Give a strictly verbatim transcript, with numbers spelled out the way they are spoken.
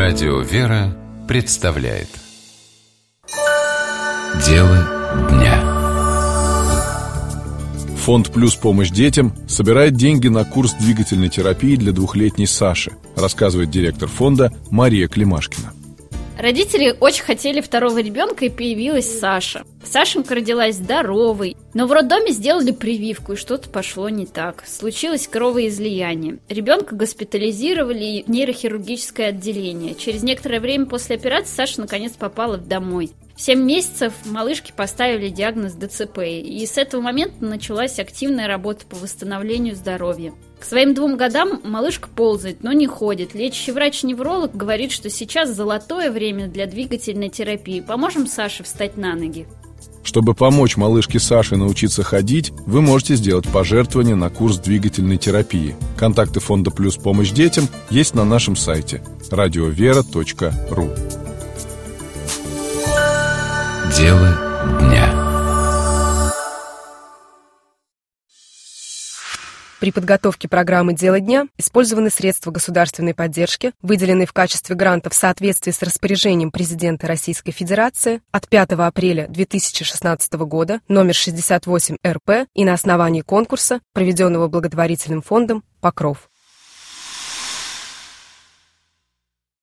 Радио «Вера» представляет Дело дня. Фонд «Плюс. Помощь детям» собирает деньги на курс двигательной терапии для двухлетней Саши, рассказывает директор фонда Мария Климашкина. Родители очень хотели второго ребенка, и появилась Саша. Сашенька родилась здоровой, но в роддоме сделали прививку, и что-то пошло не так. Случилось кровоизлияние. Ребенка госпитализировали в нейрохирургическое отделение. Через некоторое время после операции Саша наконец попала домой. В семь месяцев малышке поставили диагноз ДЦП, и с этого момента началась активная работа по восстановлению здоровья. К своим двум годам малышка ползает, но не ходит. Лечащий врач-невролог говорит, что сейчас золотое время для двигательной терапии. Поможем Саше встать на ноги. Чтобы помочь малышке Саше научиться ходить, вы можете сделать пожертвование на курс двигательной терапии. Контакты фонда «Плюс. Помощь детям» есть на нашем сайте радиовера точка ру. Дело дня. При подготовке программы «Дело дня» использованы средства государственной поддержки, выделенные в качестве гранта в соответствии с распоряжением президента Российской Федерации от пятого апреля две тысячи шестнадцатого года номер шестьдесят восемь эр пэ и на основании конкурса, проведенного благотворительным фондом «Покров».